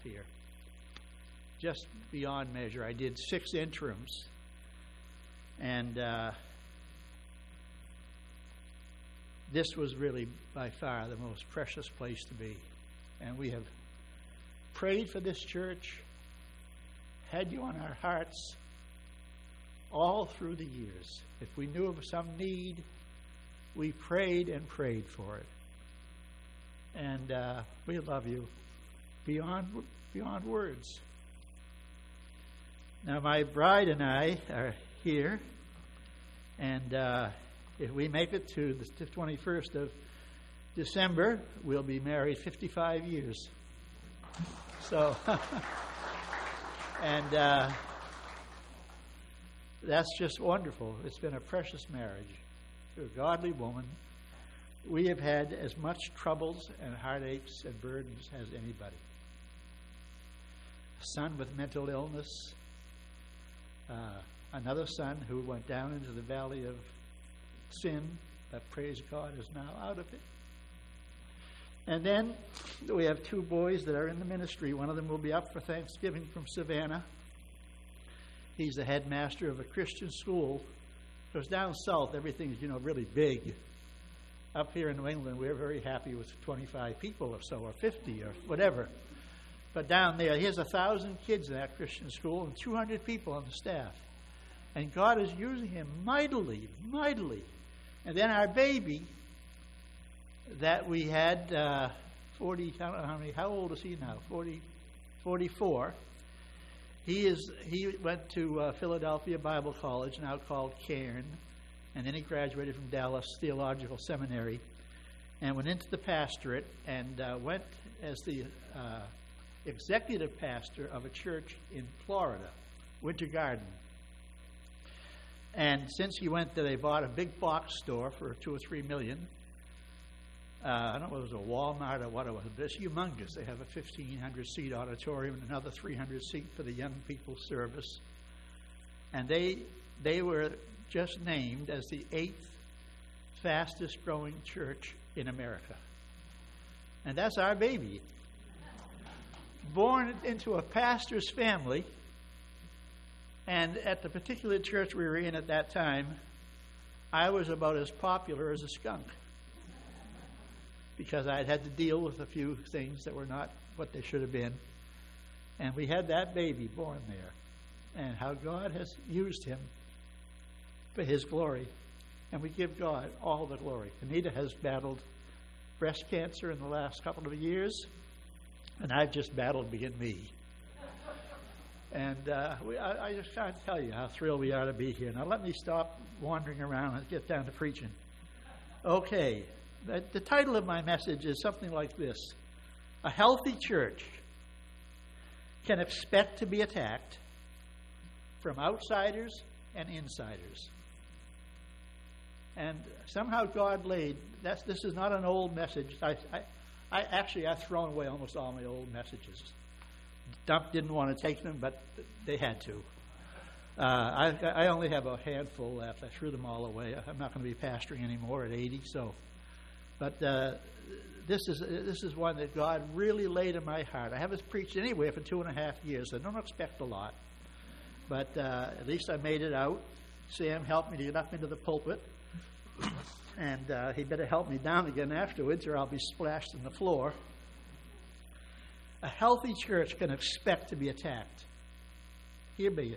here. Just beyond measure. I did 6 interims. And this was really by far the most precious place to be. And we have prayed for this church, had you on our hearts all through the years. If we knew of some need, we prayed and prayed for it. And we love you beyond words. Now, my bride and I are here, and if we make it to the 21st of December, we'll be married 55 years. So, and that's just wonderful. It's been a precious marriage to a godly woman. We have had as much troubles and heartaches and burdens as anybody. A son with mental illness, another son who went down into the valley of sin, but praise God is now out of it. And then we have 2 boys that are in the ministry. One of them will be up for Thanksgiving from Savannah. He's the headmaster of a Christian school. Because down south, everything's, really big. Up here in New England, we're very happy with 25 people or so, or 50 or whatever. But down there, he has 1,000 kids in that Christian school and 200 people on the staff. And God is using him mightily, mightily. And then our baby that we had, 40, I don't know how many, how old is he now? 44. He went to Philadelphia Bible College, now called Cairn. And then he graduated from Dallas Theological Seminary and went into the pastorate and went as the executive pastor of a church in Florida, Winter Garden. And since he went there, they bought a big box store for $2 or $3 million. I don't know if it was a Walmart or what it was, but it's humongous. They have a 1,500-seat auditorium and another 300-seat for the young people's service. And they were just named as the 8th fastest growing church in America. And that's our baby. Born into a pastor's family, and at the particular church we were in at that time, I was about as popular as a skunk, because I had to deal with a few things that were not what they should have been. And we had that baby born there, and how God has used him for his glory. And we give God all the glory. Anita has battled breast cancer in the last couple of years, and I've just battled being me. And I just can't tell you how thrilled we are to be here. Now let me stop wandering around and get down to preaching. Okay, the title of my message is something like this: A healthy church can expect to be attacked from outsiders and insiders. And somehow God laid, this is not an old message. I've thrown away almost all my old messages. Dump didn't want to take them, but they had to. I only have a handful left. I threw them all away. I'm not going to be pastoring anymore at 80. So, but this is one that God really laid in my heart. I haven't preached anywhere for 2.5 years, so don't expect a lot. But at least I made it out. Sam helped me to get up into the pulpit. And he better help me down again afterwards, or I'll be splashed in the floor. A healthy church can expect to be attacked. Hear me.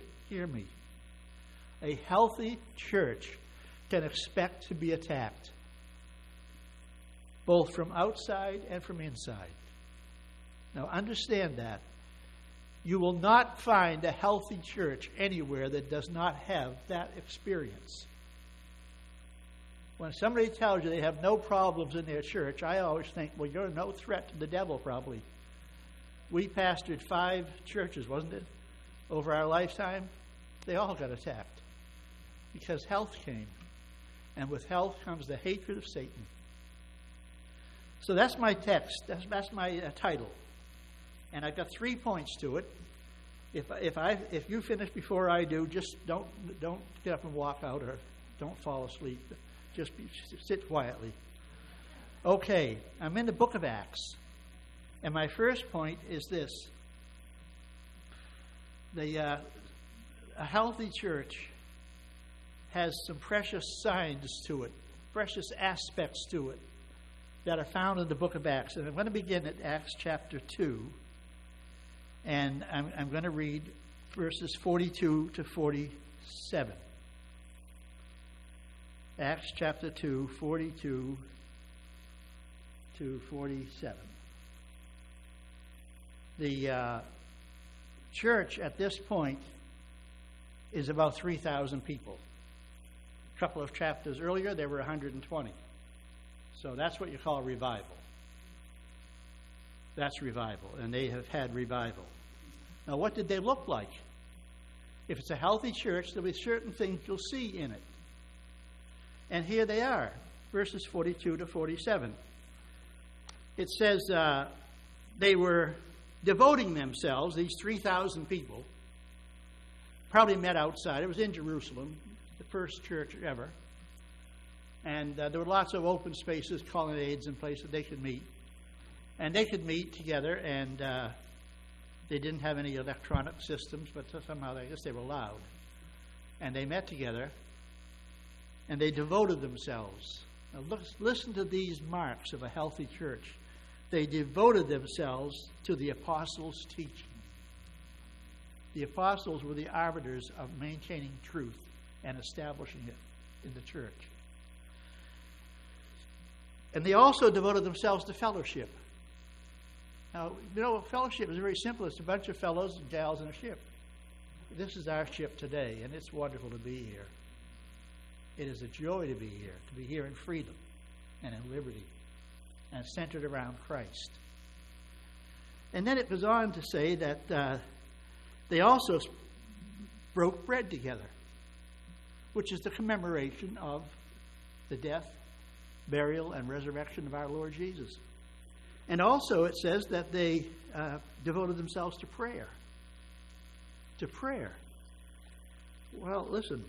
A healthy church can expect to be attacked, both from outside and from inside. Now understand that. You will not find a healthy church anywhere that does not have that experience. When somebody tells you they have no problems in their church, I always think, well, you're no threat to the devil, probably. We pastored 5 churches, wasn't it, over our lifetime? They all got attacked because health came. And with health comes the hatred of Satan. So that's my text. That's my title. And I've got 3 points to it. If you finish before I do, just don't get up and walk out, or don't fall asleep. Just sit quietly. Okay, I'm in the book of Acts. And my first point is this: A healthy church has some precious signs to it, precious aspects to it that are found in the book of Acts. And I'm going to begin at Acts chapter 2, and I'm going to read verses 42 to 47. Acts chapter 2, 42 to 47. The church at this point is about 3,000 people. A couple of chapters earlier, there were 120. So that's what you call revival. That's revival, and they have had revival. Now, what did they look like? If it's a healthy church, there'll be certain things you'll see in it. And here they are, verses 42 to 47. It says they were devoting themselves, these 3,000 people, probably met outside. It was in Jerusalem, the first church ever. And there were lots of open spaces, colonnades, and places they could meet. And they could meet together, and they didn't have any electronic systems, but somehow I guess they were loud. And they met together, and they devoted themselves. Now listen to these marks of a healthy church. They devoted themselves to the apostles' teaching. The apostles were the arbiters of maintaining truth and establishing it in the church. And they also devoted themselves to fellowship. Now, fellowship is very simple. It's a bunch of fellows and gals in a ship. This is our ship today, and it's wonderful to be here. It is a joy to be here in freedom and in liberty, and centered around Christ. And then it goes on to say that they also broke bread together, which is the commemoration of the death, burial, and resurrection of our Lord Jesus. And also it says that they devoted themselves to prayer. To prayer. Well, listen.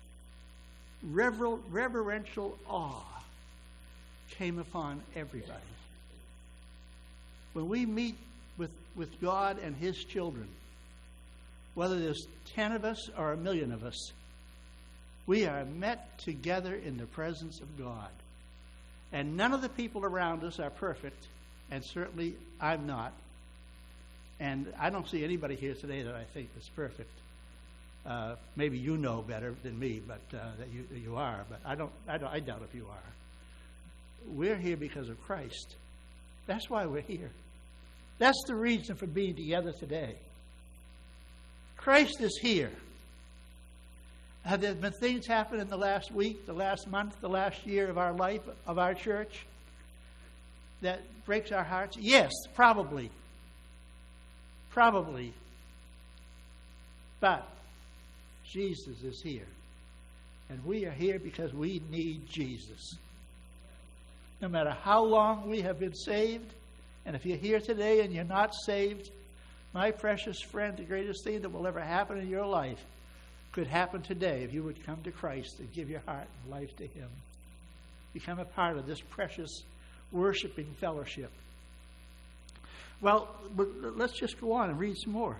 Reverential awe came upon everybody. When we meet with God and His children, whether there's 10 of us or 1,000,000 of us, we are met together in the presence of God. And none of the people around us are perfect, and certainly I'm not. And I don't see anybody here today that I think is perfect. Maybe you know better than me, but that you are. But I doubt if you are. We're here because of Christ. That's why we're here. That's the reason for being together today. Christ is here. Have there been things happen in the last week, the last month, the last year of our life, of our church, that breaks our hearts? Yes, probably. Probably. But Jesus is here. And we are here because we need Jesus. No matter how long we have been saved, and if you're here today and you're not saved, my precious friend, the greatest thing that will ever happen in your life could happen today if you would come to Christ and give your heart and life to Him. Become a part of this precious worshiping fellowship. Well, let's just go on and read some more.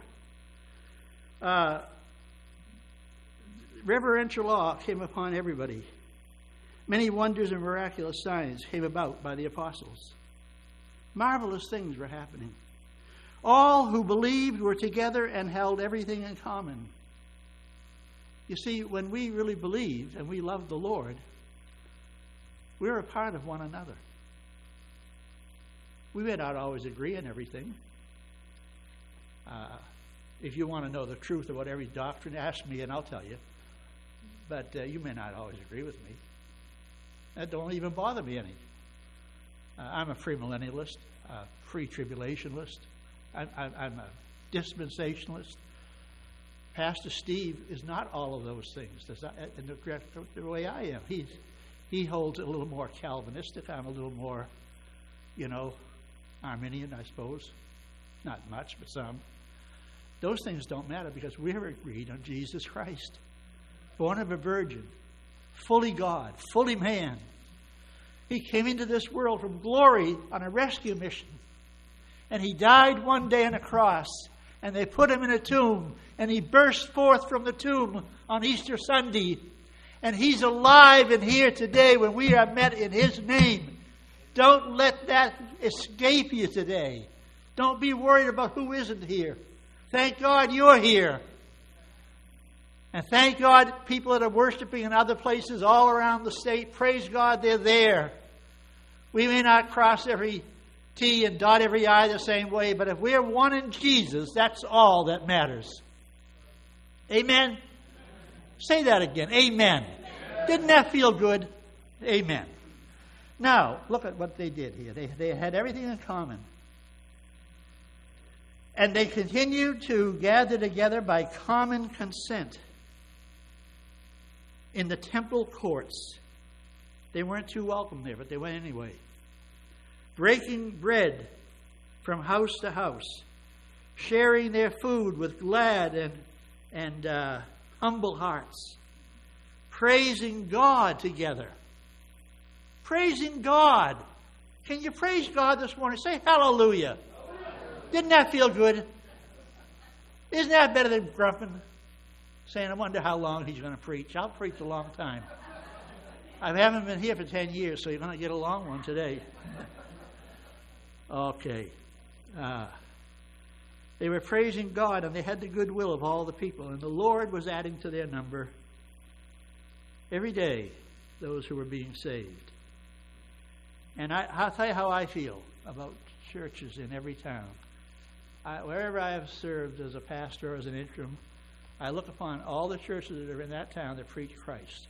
Reverential awe came upon everybody. Many wonders and miraculous signs came about by the apostles. Marvelous things were happening. All who believed were together and held everything in common. You see, when we really believed and we loved the Lord, we're a part of one another. We may not always agree on everything. If you want to know the truth about every doctrine, ask me and I'll tell you. But you may not always agree with me. That don't even bother me any. I'm a premillennialist, a pre-tribulationalist. I'm a dispensationalist. Pastor Steve is not all of those things. In the way I am, he holds it a little more Calvinistic. I'm a little more, Arminian, I suppose. Not much, but some. Those things don't matter because we're agreed on Jesus Christ, born of a virgin, fully God, fully man. He came into this world from glory on a rescue mission. And He died one day on a cross and they put him in a tomb, and he burst forth from the tomb on Easter Sunday, and he's alive and here today when we are met in his name. Don't let that escape you today. Don't be worried about who isn't here. Thank God you're here. And thank God people that are worshiping in other places all around the state, praise God they're there. We may not cross every T and dot every I the same way, but if we're one in Jesus, that's all that matters. Amen? Say that again. Amen. Didn't that feel good? Amen. Now, look at what they did here. They had everything in common. And they continued to gather together by common consent in the temple courts. They weren't too welcome there, but they went anyway. Breaking bread from house to house, sharing their food with glad and humble hearts, praising God together. Praising God. Can you praise God this morning? Say hallelujah. Didn't that feel good? Isn't that better than grumping? Saying, I wonder how long he's going to preach. I'll preach a long time. I haven't been here for 10 years, so you're going to get a long one today. Okay. They were praising God, and they had the goodwill of all the people, and the Lord was adding to their number every day those who were being saved. And I'll tell you how I feel about churches in every town. Wherever I have served as a pastor or as an interim, I look upon all the churches that are in that town that preach Christ.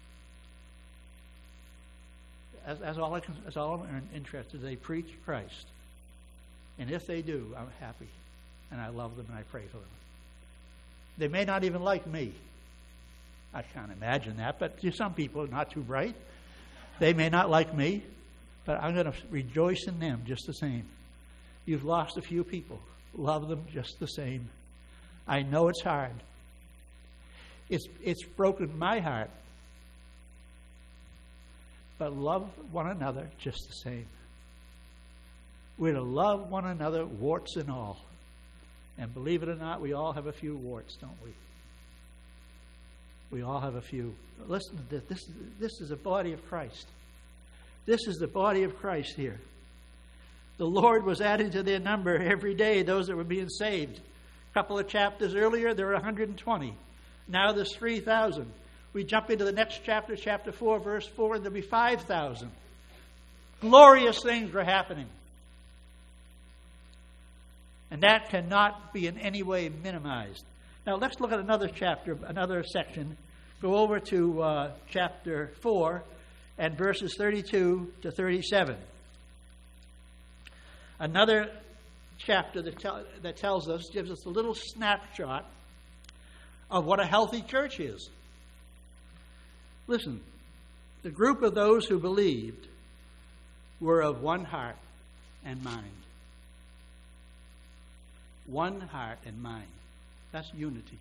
That's all I'm interested in. They preach Christ. And if they do, I'm happy. And I love them and I pray for them. They may not even like me. I can't imagine that, but some people are not too bright. They may not like me, but I'm going to rejoice in them just the same. You've lost a few people. Love them just the same. I know it's hard. It's broken my heart. But love one another just the same. We're to love one another, warts and all. And believe it or not, we all have a few warts, don't we? We all have a few. Listen to this. This is the body of Christ. This is the body of Christ here. The Lord was adding to their number every day those that were being saved. A couple of chapters earlier, there were 120. Now there's 3,000. We jump into the next chapter, chapter 4, verse 4, and there'll be 5,000. Glorious things were happening. And that cannot be in any way minimized. Now let's look at another chapter, another section. Go over to chapter 4 and verses 32 to 37. Another chapter that tells us, gives us a little snapshot of what a healthy church is. Listen, the group of those who believed were of one heart and mind. One heart and mind. That's unity.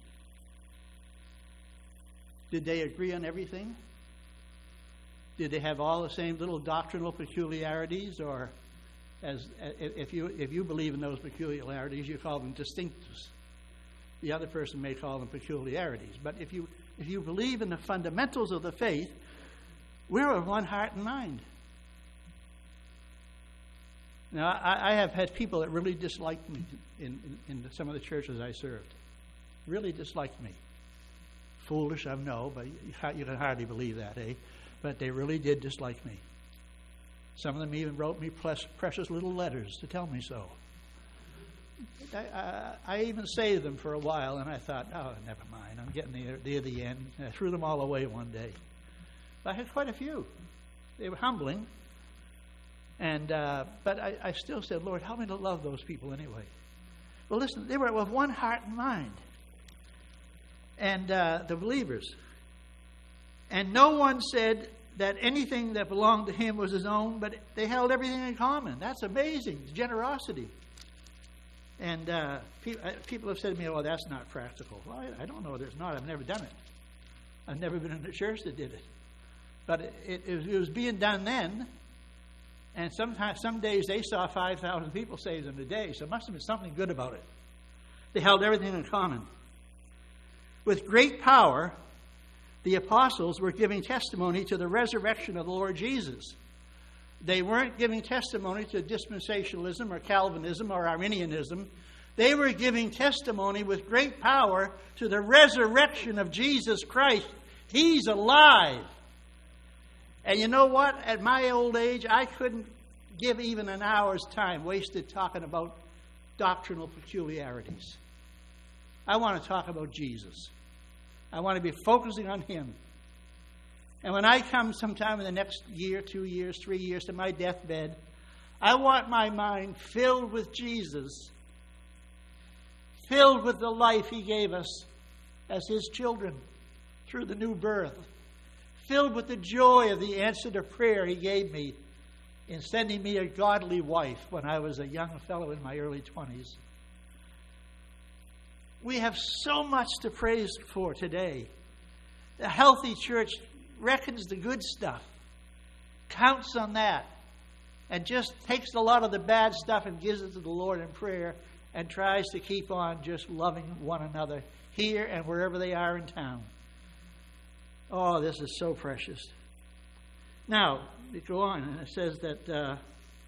Did they agree on everything? Did they have all the same little doctrinal peculiarities? Or if you believe in those peculiarities, you call them distinctives. The other person may call them peculiarities. But if you believe in the fundamentals of the faith, we're of one heart and mind. Now, I have had people that really disliked me in some of the churches I served. Really disliked me. Foolish, I know, but you can hardly believe that, eh? But they really did dislike me. Some of them even wrote me precious little letters to tell me so. I even saved them for a while, and I thought, oh, never mind. I'm getting near the end. I threw them all away one day. But I had quite a few. They were humbling. And but I still said, Lord, help me to love those people anyway. Well, listen, they were with one heart and mind. And the believers. And no one said that anything that belonged to him was his own, but they held everything in common. That's amazing. Generosity. And people have said to me, oh, that's not practical. Well, I don't know. There's not. I've never done it. I've never been in a church that did it. But it was being done then. And some days they saw 5,000 people saved in a day. So it must have been something good about it. They held everything in common. With great power, the apostles were giving testimony to the resurrection of the Lord Jesus. They weren't giving testimony to dispensationalism or Calvinism or Arminianism. They were giving testimony with great power to the resurrection of Jesus Christ. He's alive. And you know what? At my old age, I couldn't give even an hour's time wasted talking about doctrinal peculiarities. I want to talk about Jesus. I want to be focusing on Him. And when I come sometime in the next year, 2 years, 3 years to my deathbed, I want my mind filled with Jesus, filled with the life He gave us as His children through the new birth, filled with the joy of the answer to prayer He gave me in sending me a godly wife when I was a young fellow in my early 20s. We have so much to praise for today. The healthy church reckons the good stuff, counts on that, and just takes a lot of the bad stuff and gives it to the Lord in prayer and tries to keep on just loving one another here and wherever they are in town. Oh, this is so precious. Now, we go on, and it says that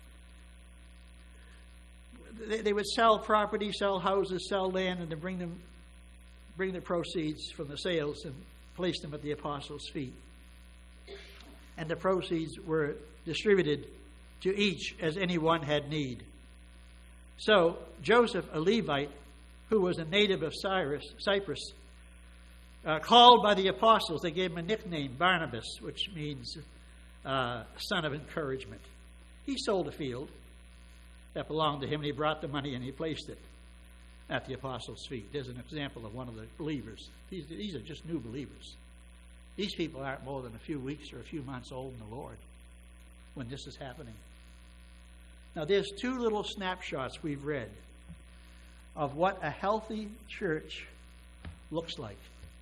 they would sell property, sell houses, sell land, and to bring the proceeds from the sales and place them at the apostles' feet. And the proceeds were distributed to each as anyone had need. So Joseph, a Levite, who was a native of Cyprus, called by the apostles, they gave him a nickname, Barnabas, which means son of encouragement. He sold a field that belonged to him, and he brought the money and he placed it at the apostles' feet. There's an example of one of the believers. These are just new believers. These people aren't more than a few weeks or a few months old in the Lord when this is happening. Now, there's two little snapshots we've read of what a healthy church looks like.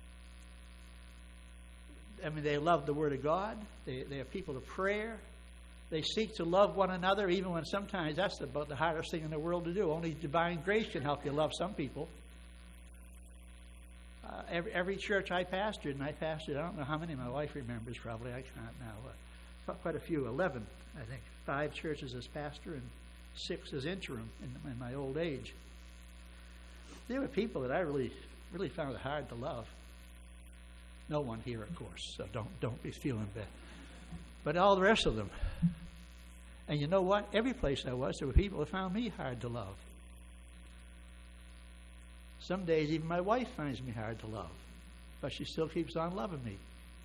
I mean, they love the Word of God. They are people of prayer. They seek to love one another, even when sometimes that's about the hardest thing in the world to do. Only divine grace can help you love some people. Every church I pastored, and I pastored, I don't know how many my wife remembers, probably, I can't now, quite a few, 11, I think. 5 churches as pastor and 6 as interim in my old age. There were people that I really found it hard to love. No one here, of course, so don't be feeling bad. But all the rest of them. And you know what? Every place I was, there were people that found me hard to love. Some days even my wife finds me hard to love, but she still keeps on loving me.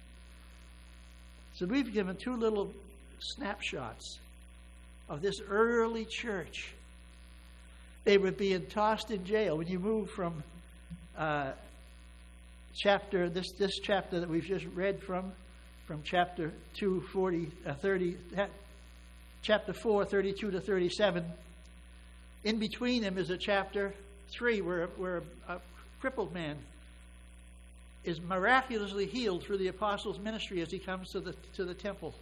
So we've given 2 little snapshots of this early church. They were being tossed in jail. When you move from chapter that we've just read from chapter 30, chapter 4, 32 to 37. In between them is a chapter 3 where a crippled man is miraculously healed through the apostles' ministry as he comes to the temple.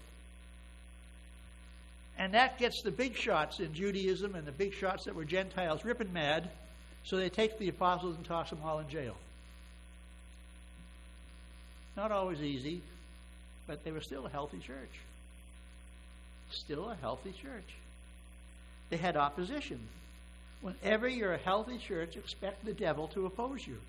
And that gets the big shots in Judaism and the big shots that were Gentiles ripping mad, so they take the apostles and toss them all in jail. Not always easy, but they were still a healthy church. Still a healthy church. They had opposition. Whenever you're a healthy church, expect the devil to oppose you.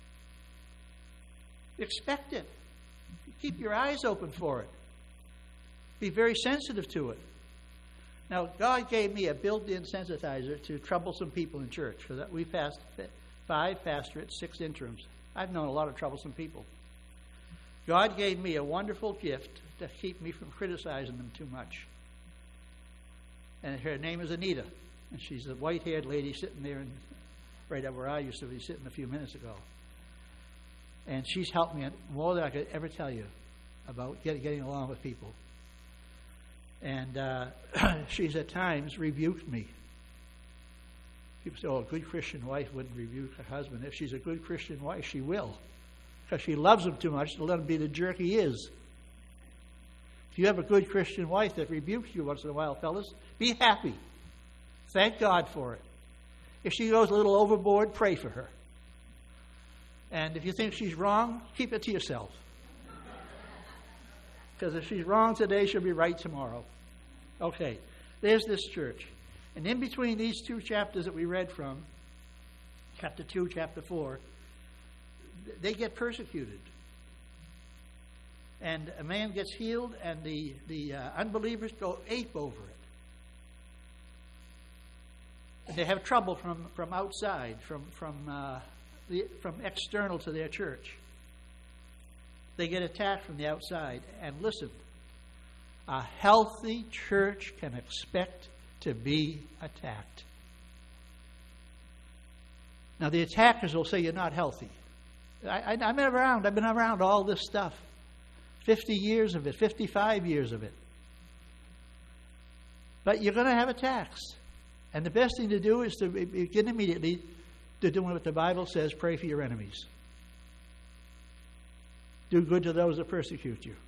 Expect it. Keep your eyes open for it. Be very sensitive to it. Now, God gave me a built-in sensitizer to troublesome people in church. So that we passed 5 pastorates, 6 interims. I've known a lot of troublesome people. God gave me a wonderful gift to keep me from criticizing them too much. And her name is Anita. And she's a white-haired lady sitting there right up where I used to be sitting a few minutes ago. And she's helped me more than I could ever tell you about getting along with people. And she's at times rebuked me. People say, oh, a good Christian wife wouldn't rebuke her husband. If she's a good Christian wife, she will. Because she loves him too much to let him be the jerk he is. If you have a good Christian wife that rebukes you once in a while, fellas, be happy. Thank God for it. If she goes a little overboard, pray for her. And if you think she's wrong, keep it to yourself. Because if she's wrong today, she'll be right tomorrow. Okay, there's this church. And in between these two chapters that we read from, chapter 2, chapter 4, they get persecuted. And a man gets healed, and the unbelievers go ape over it. And they have trouble from outside, from external to their church. They get attacked from the outside. And listen, a healthy church can expect to be attacked. Now, the attackers will say you're not healthy. I've been around all this stuff. 50 years of it, 55 years of it. But you're going to have attacks. And the best thing to do is to begin immediately to do what the Bible says, pray for your enemies. Do good to those that persecute you.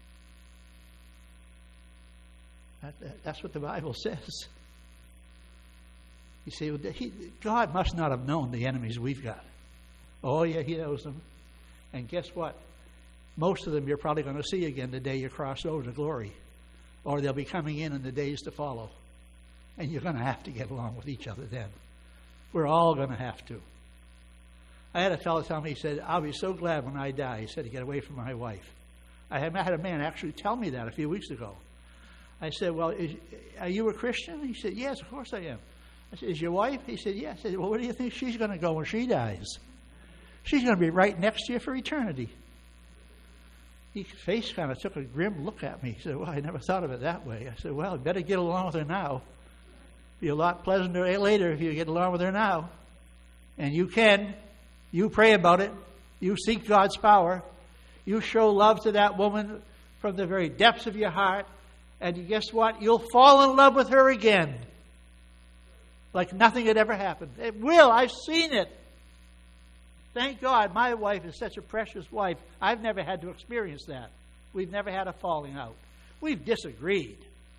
That's what the Bible says. You see, God must not have known the enemies we've got. Oh, yeah, He knows them. And guess what? Most of them you're probably going to see again the day you cross over to glory. Or they'll be coming in the days to follow. And you're going to have to get along with each other then. We're all going to have to. I had a fellow tell me, he said, I'll be so glad when I die, he said, to get away from my wife. I had a man actually tell me that a few weeks ago. I said, well, are you a Christian? He said, yes, of course I am. I said, is your wife? He said, yes. I said, well, where do you think she's going to go when she dies? She's going to be right next to you for eternity. His face kind of took a grim look at me. He said, well, I never thought of it that way. I said, well, I better get along with her now. Be a lot pleasanter later if you get along with her now. And you can. You pray about it. You seek God's power. You show love to that woman from the very depths of your heart. And guess what? You'll fall in love with her again. Like nothing had ever happened. It will. I've seen it. Thank God my wife is such a precious wife. I've never had to experience that. We've never had a falling out. We've disagreed.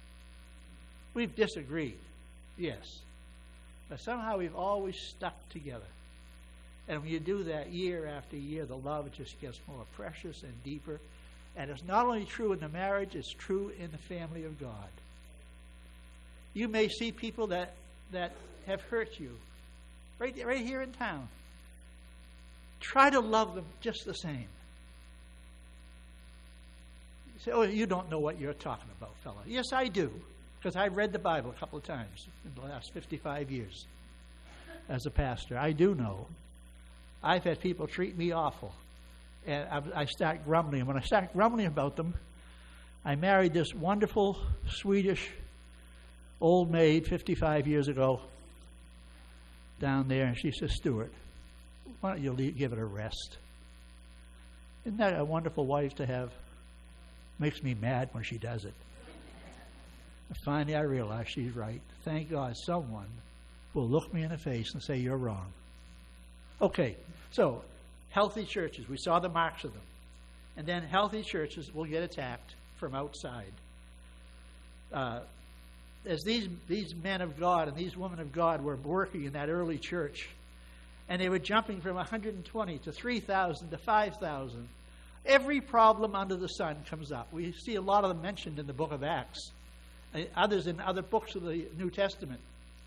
Yes. But somehow we've always stuck together. And when you do that year after year, the love just gets more precious and deeper. And it's not only true in the marriage, it's true in the family of God. You may see people that have hurt you right here in town. Try to love them just the same. You say, oh, you don't know what you're talking about, fella. Yes, I do, because I've read the Bible a couple of times in the last 55 years as a pastor. I do know. I've had people treat me awful, and I start grumbling. And when I start grumbling about them, I married this wonderful Swedish old maid 55 years ago down there, and she says, Stuart, why don't you give it a rest? Isn't that a wonderful wife to have? Makes me mad when she does it. And finally, I realize she's right. Thank God someone will look me in the face and say, you're wrong. Okay, so healthy churches, we saw the marks of them. And then healthy churches will get attacked from outside. As these men of God and these women of God were working in that early church, and they were jumping from 120 to 3,000 to 5,000. Every problem under the sun comes up. We see a lot of them mentioned in the book of Acts, others in other books of the New Testament.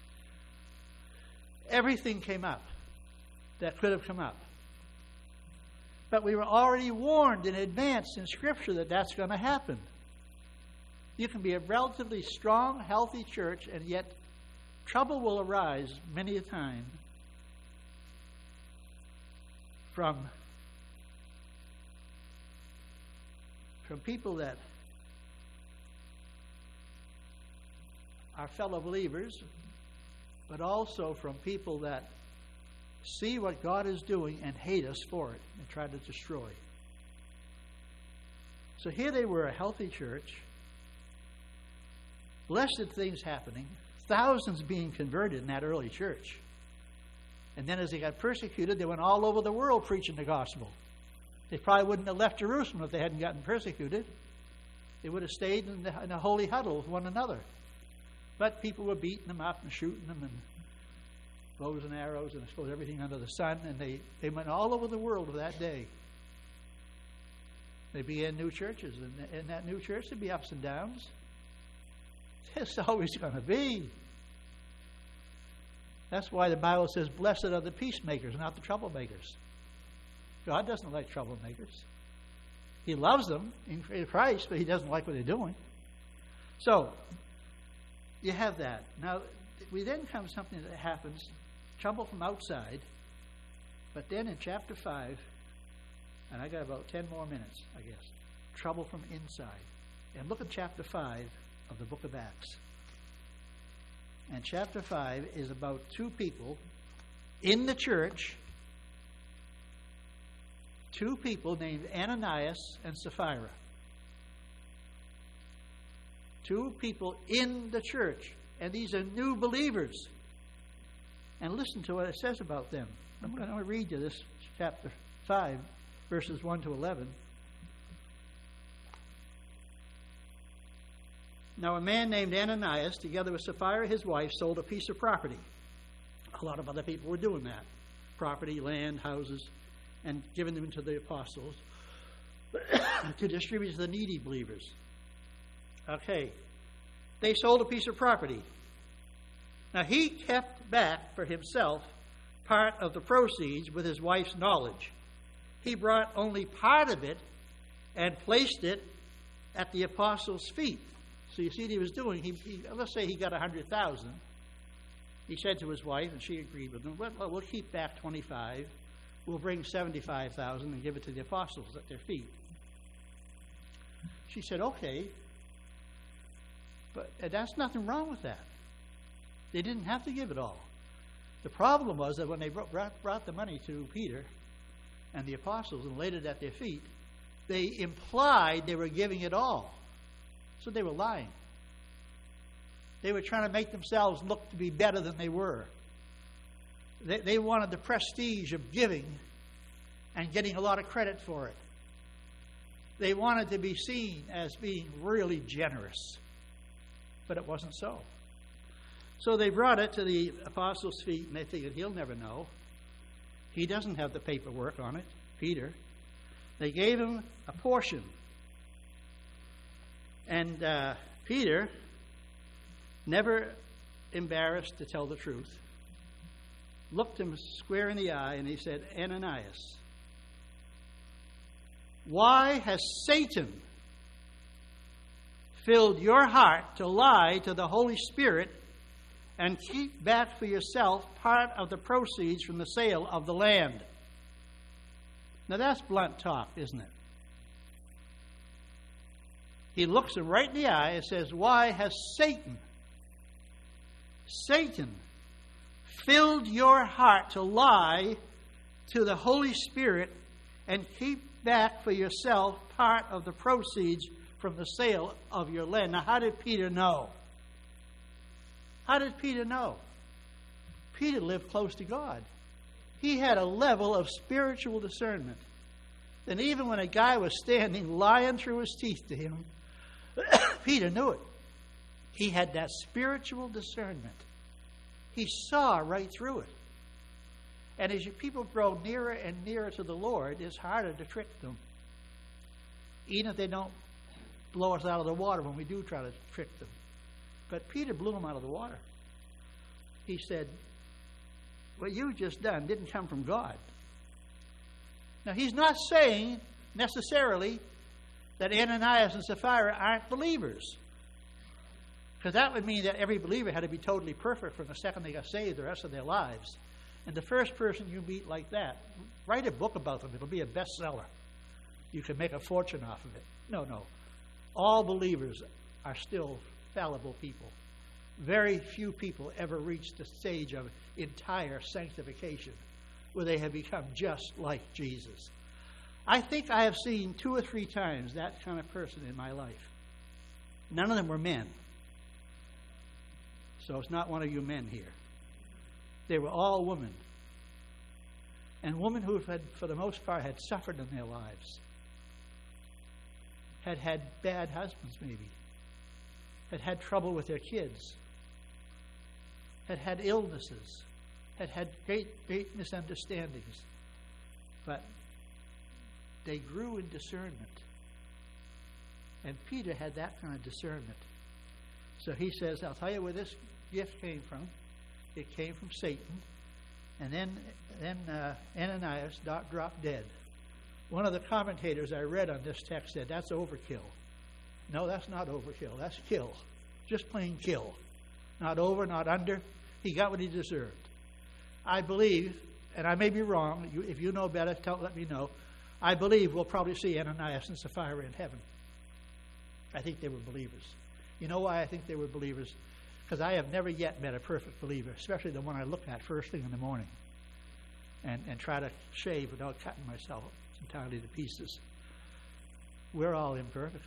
Everything came up that could have come up. But we were already warned in advance in Scripture that that's going to happen. You can be a relatively strong, healthy church, and yet trouble will arise many a time from people that are fellow believers, but also from people that see what God is doing and hate us for it and try to destroy. So here they were, a healthy church, blessed things happening, thousands being converted in that early church. And then as they got persecuted, they went all over the world preaching the gospel. They probably wouldn't have left Jerusalem if they hadn't gotten persecuted. They would have stayed in a holy huddle with one another. But people were beating them up and shooting them. bows and arrows and I suppose everything under the sun, and they went all over the world of that day. They began new churches, and in that new church there'd be ups and downs. It's always going to be. That's why the Bible says, blessed are the peacemakers, not the troublemakers. God doesn't like troublemakers. He loves them in Christ, but He doesn't like what they're doing. So, you have that. Now, we then come to something that happens, trouble from outside, but then in chapter 5, and I got about 10 more minutes, I guess, trouble from inside. And look at chapter 5 of the book of Acts. And chapter 5 is about two people in the church, two people named Ananias and Sapphira. Two people in the church, and these are new believers. And listen to what it says about them. I'm going to read you this chapter 5, verses 1 to 11. Now a man named Ananias, together with Sapphira his wife, sold a piece of property. A lot of other people were doing that. Property, land, houses, and giving them to the apostles to distribute to the needy believers. Okay. They sold a piece of property. Now he kept back for himself part of the proceeds with his wife's knowledge. He brought only part of it and placed it at the apostles' feet. So you see what he was doing. Let's say he got 100,000. He said to his wife, and she agreed with him, well, we'll keep back 25. We'll bring 75,000 and give it to the apostles at their feet. She said, okay. But that's nothing wrong with that. They didn't have to give it all. The problem was that when they brought the money to Peter and the apostles and laid it at their feet, they implied they were giving it all. So they were lying. They were trying to make themselves look to be better than they were. They wanted the prestige of giving and getting a lot of credit for it. They wanted to be seen as being really generous. But it wasn't so. So they brought it to the apostles' feet, and they figured he'll never know. He doesn't have the paperwork on it, Peter. They gave him a portion. And Peter, never embarrassed to tell the truth, looked him square in the eye and he said, Ananias, why has Satan filled your heart to lie to the Holy Spirit and keep back for yourself part of the proceeds from the sale of the land? Now that's blunt talk, isn't it? He looks him right in the eye and says, why has Satan filled your heart to lie to the Holy Spirit and keep back for yourself part of the proceeds from the sale of your land? Now, how did Peter know? How did Peter know? Peter lived close to God. He had a level of spiritual discernment. And even when a guy was standing lying through his teeth to him, Peter knew it. He had that spiritual discernment. He saw right through it. And as people grow nearer and nearer to the Lord, it's harder to trick them. Even if they don't blow us out of the water when we do try to trick them. But Peter blew them out of the water. He said, what you just done didn't come from God. Now, he's not saying necessarily that Ananias and Sapphira aren't believers. Because that would mean that every believer had to be totally perfect from the second they got saved the rest of their lives. And the first person you meet like that, write a book about them. It'll be a bestseller. You can make a fortune off of it. No. All believers are still fallible people. Very few people ever reach the stage of entire sanctification where they have become just like Jesus. I think I have seen 2 or 3 times that kind of person in my life. None of them were men. So it's not one of you men here. They were all women. And women who had, for the most part, had suffered in their lives. Had had bad husbands, maybe. Had had trouble with their kids. Had had illnesses. had had great misunderstandings, but they grew in discernment. And Peter had that kind of discernment. So he says, I'll tell you where this gift came from. It came from Satan. And then Ananias dropped dead. One of the commentators I read on this text said, that's overkill. No, that's not overkill. That's kill. Just plain kill. Not over, not under. He got what he deserved. I believe, and I may be wrong, if you know better, let me know. I believe we'll probably see Ananias and Sapphira in heaven. I think they were believers. You know why I think they were believers? Because I have never yet met a perfect believer, especially the one I look at first thing in the morning and try to shave without cutting myself entirely to pieces. We're all imperfect.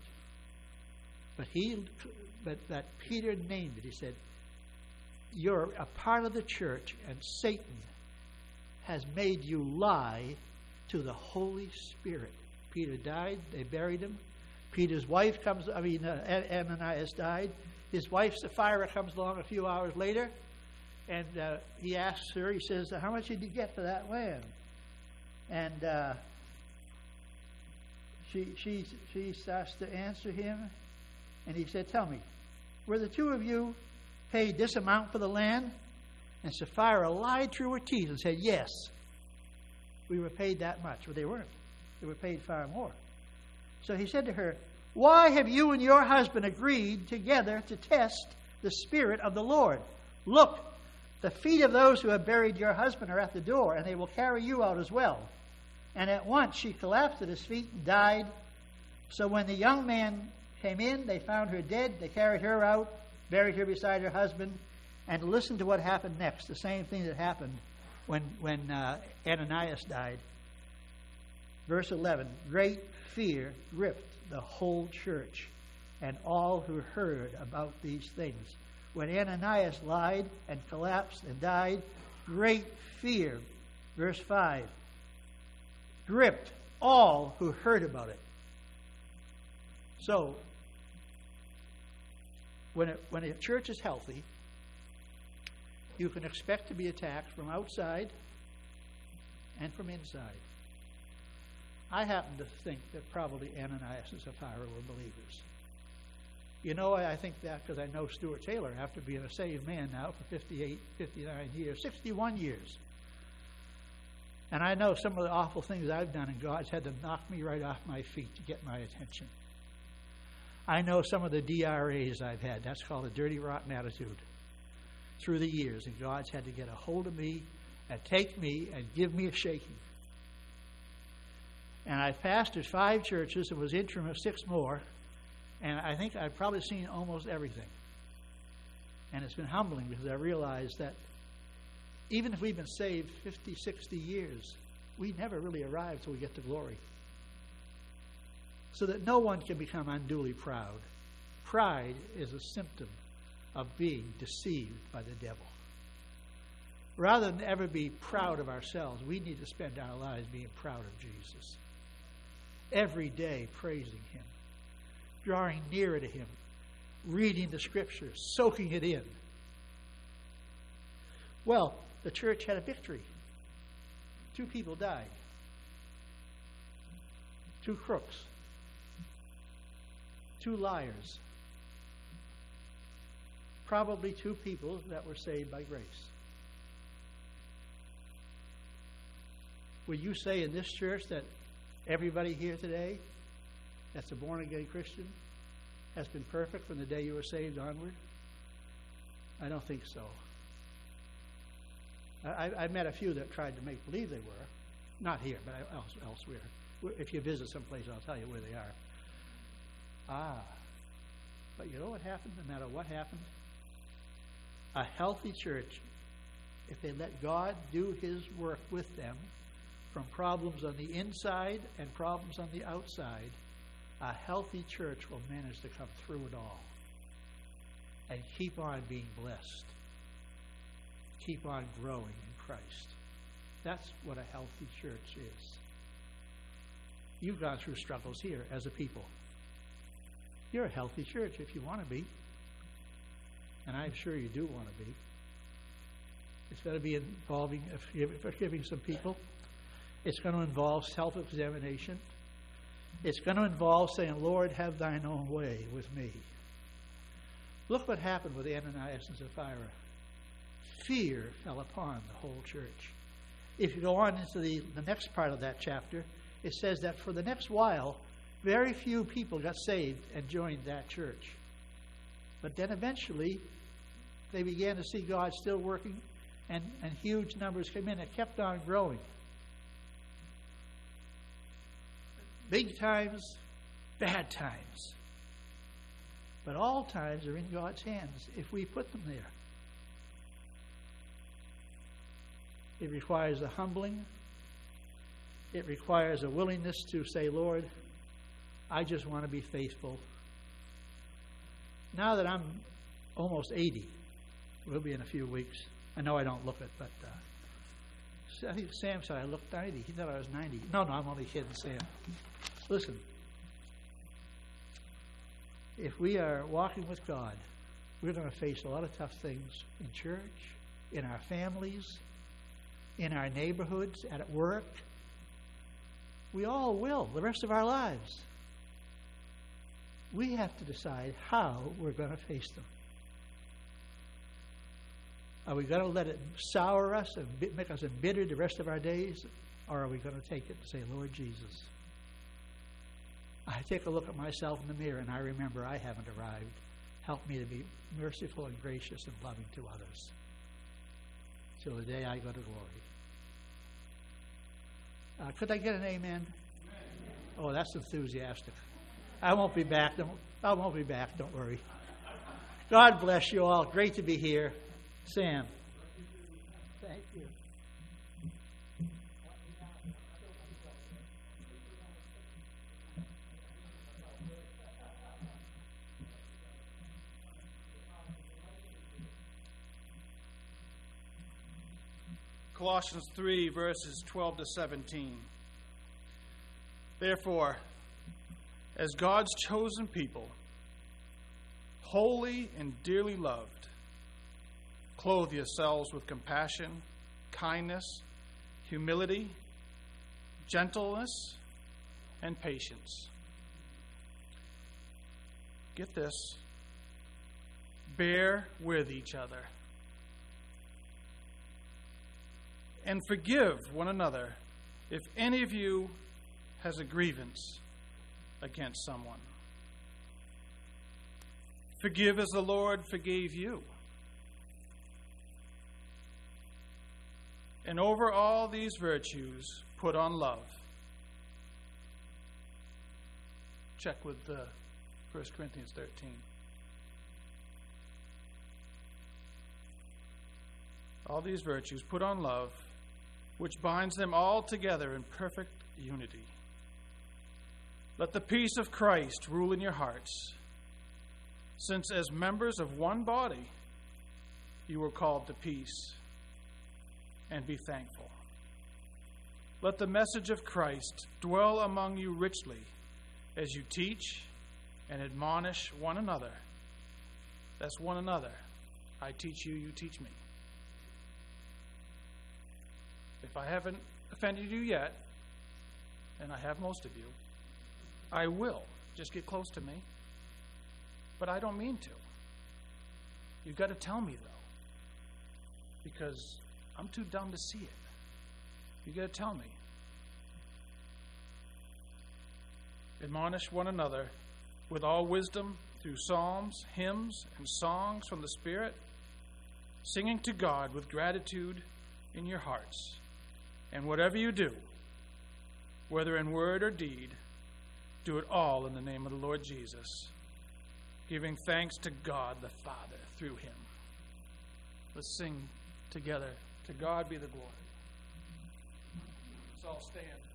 But that Peter named it. He said, you're a part of the church, and Satan has made you lie to the Holy Spirit. Peter died. They buried him. Peter's wife Ananias died. His wife Sapphira comes along a few hours later, and he asks her, he says, how much did you get for that land? And she starts to answer him, and he said, tell me, were the two of you paid this amount for the land? And Sapphira lied through her teeth and said, yes, we were paid that much. Well, they weren't. They were paid far more. So he said to her, why have you and your husband agreed together to test the Spirit of the Lord? Look, the feet of those who have buried your husband are at the door, and they will carry you out as well. And at once she collapsed at his feet and died. So when the young man came in, they found her dead. They carried her out, buried her beside her husband. And listen to what happened next, the same thing that happened when Ananias died. Verse 11, great fear gripped the whole church and all who heard about these things. When Ananias lied and collapsed and died, great fear, verse 5, gripped all who heard about it. So, when a church is healthy, you can expect to be attacked from outside and from inside. I happen to think that probably Ananias and Sapphira were believers. You know, I think that because I know Stuart Taylor after being a saved man now for 58, 59 years, 61 years. And I know some of the awful things I've done, and God's had to knock me right off my feet to get my attention. I know some of the DRAs I've had. That's called a dirty, rotten attitude through the years. And God's had to get a hold of me and take me and give me a shaking. And I pastored 5 churches and was interim of 6 more. And I think I've probably seen almost everything. And it's been humbling because I realized that even if we've been saved 50, 60 years, we never really arrive till we get to glory. So that no one can become unduly proud. Pride is a symptom of being deceived by the devil. Rather than ever be proud of ourselves, we need to spend our lives being proud of Jesus. Every day praising Him, drawing nearer to Him, reading the Scriptures, soaking it in. Well, the church had a victory. 2 people died. 2 crooks. 2 liars. Probably 2 people that were saved by grace. Would you say in this church that everybody here today that's a born-again Christian has been perfect from the day you were saved onward? I don't think so. I met a few that tried to make believe they were. Not here, but elsewhere. If you visit someplace, I'll tell you where they are. But you know what happened? No matter what happened, a healthy church, if they let God do His work with them, from problems on the inside and problems on the outside, a healthy church will manage to come through it all and keep on being blessed. Keep on growing in Christ. That's what a healthy church is. You've gone through struggles here as a people. You're a healthy church if you want to be. And I'm sure you do want to be. It's going to be involving forgiving some people. It's going to involve self-examination. It's going to involve saying, Lord, have thine own way with me. Look what happened with Ananias and Sapphira. Fear fell upon the whole church. If you go on into the next part of that chapter, it says that for the next while, very few people got saved and joined that church. But then eventually, they began to see God still working, and huge numbers came in. It kept on growing. Big times, bad times. But all times are in God's hands if we put them there. It requires a humbling. It requires a willingness to say, Lord, I just want to be faithful. Now that I'm almost 80, will be in a few weeks. I know I don't look it, but I think Sam said I looked 90. He thought I was 90. No, I'm only kidding, Sam. Listen, if we are walking with God, we're going to face a lot of tough things in church, in our families, in our neighborhoods, at work. We all will, the rest of our lives. We have to decide how we're going to face them. Are we going to let it sour us and make us embittered the rest of our days? Or are we going to take it and say, Lord Jesus, I take a look at myself in the mirror and I remember I haven't arrived. Help me to be merciful and gracious and loving to others till the day I go to glory. Could I get an amen? Amen? Oh, that's enthusiastic. I won't be back. Don't worry. God bless you all. Great to be here. Sam. Thank you. Colossians 3, verses 12 to 17. Therefore, as God's chosen people, holy and dearly loved, clothe yourselves with compassion, kindness, humility, gentleness, and patience. Get this. Bear with each other. And forgive one another if any of you has a grievance against someone. Forgive as the Lord forgave you. And over all these virtues, put on love. Check with 1 Corinthians 13. All these virtues, put on love, which binds them all together in perfect unity. Let the peace of Christ rule in your hearts, since as members of one body you were called to peace, and be thankful. Let the message of Christ dwell among you richly as you teach and admonish one another. That's one another. I teach you, you teach me. If I haven't offended you yet, and I have most of you, I will. Just get close to me. But I don't mean to. You've got to tell me, though, because I'm too dumb to see it. You've got to tell me. Admonish one another with all wisdom through psalms, hymns, and songs from the Spirit, singing to God with gratitude in your hearts. And whatever you do, whether in word or deed, do it all in the name of the Lord Jesus, giving thanks to God the Father through him. Let's sing together. To God be the glory. Let's all stand.